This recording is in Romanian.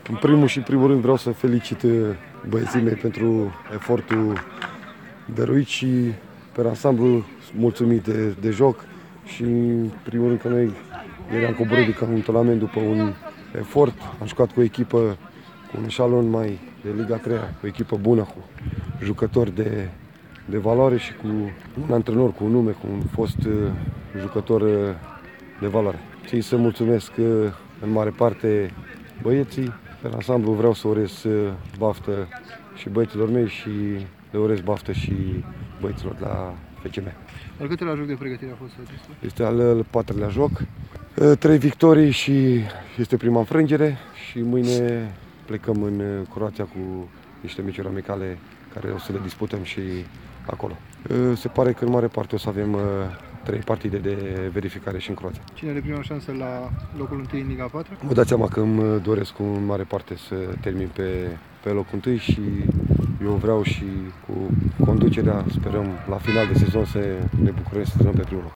În primul rând vreau să felicit băieții mei pentru efortul dăruit și pe ansamblu mulțumit de joc și în primul rând că noi ieri am coborât de cantonament după un efort, am jucat cu o echipă cu un eșalon mai de Liga 3, o echipă bună, cu jucători de valoare și cu un antrenor, cu un nume, cu un fost jucător de valoare. Țin să mulțumesc în mare parte băieții. Pe ansamblu vreau să urez baftă și băieților mei și le urez baftă și băieților de la FCM. Al câtelea joc de pregătire a fost acesta? Este al patrulea joc. 3 victorii și este prima înfrângere și mâine plecăm în Croația cu niște meciuri amicale care o să le disputăm și acolo. Se pare că în mare parte o să avem 3 partide de verificare și în Croația. Cine are prima șansă la locul 1 în Liga 4? Vă dați seama că îmi doresc în mare parte să termin pe locul 1 și eu vreau și cu conducerea sperăm la final de sezon să ne bucurăm să stăm pe primul loc.